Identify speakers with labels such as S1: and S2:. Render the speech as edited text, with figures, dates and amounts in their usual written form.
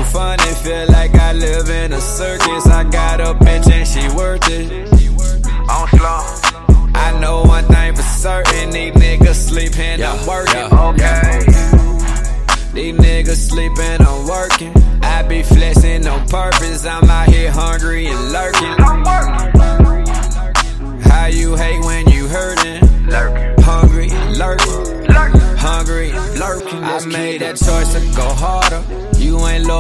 S1: too funny, feel like I live in a circus. I got a bitch and she worth it.
S2: On slow.
S1: I know one thing for certain, these niggas sleeping, I'm working.
S2: Okay.
S1: These niggas sleeping, I'm working. I be flexing on purpose, I'm out here hungry and lurking. How you hate when you hurting?
S2: Lurking.
S1: Hungry and lurking.
S2: Lurking.
S1: Hungry and lurking. I made that choice to go harder.